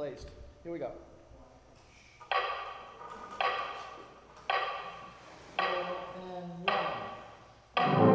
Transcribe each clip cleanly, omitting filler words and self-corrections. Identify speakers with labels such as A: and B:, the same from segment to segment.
A: placed. Here we go. And one.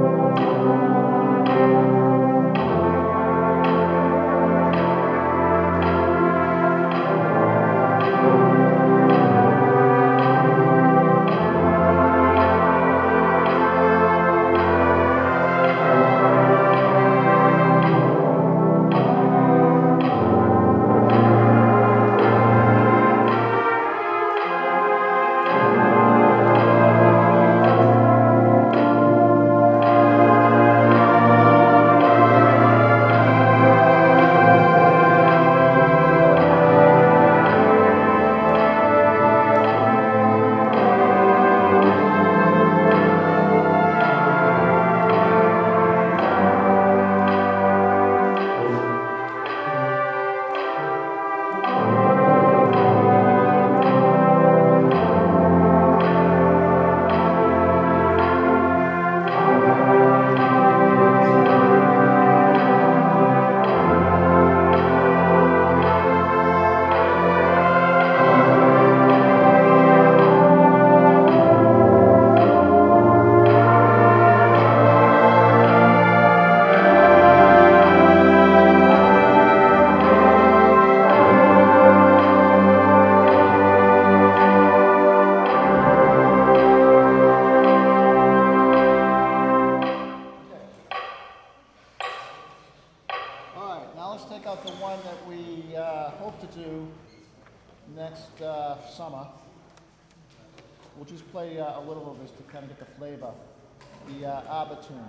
A: Take out the one that we hope to do next summer. We'll just play a little of this to kind of get the flavor. The ABBA tune.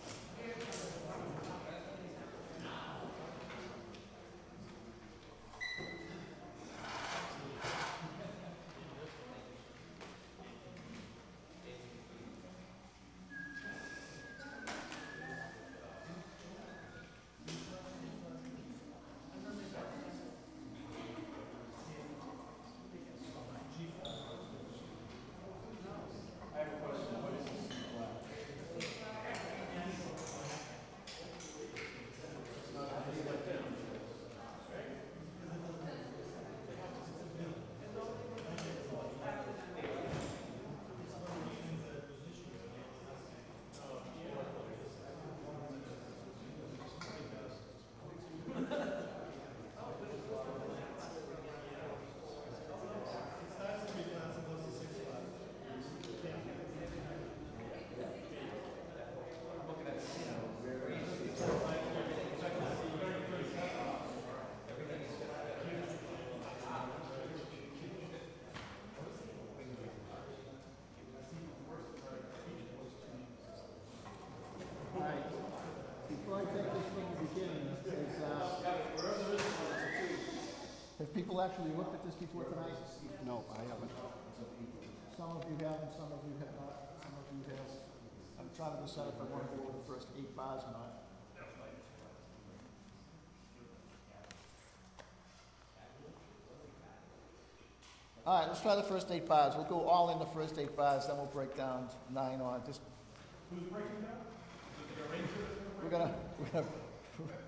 A: Have people actually looked at this before tonight?
B: No, I haven't.
A: Some of you have and some of you have not. Some of you have. I'm trying to decide if I want to go with the first 8 bars or not. All right, let's try the first 8 bars. We'll go all in the first 8 bars, then we'll break down 9 on. Just.
C: Who's breaking down? Is it the arranger?
A: We're gonna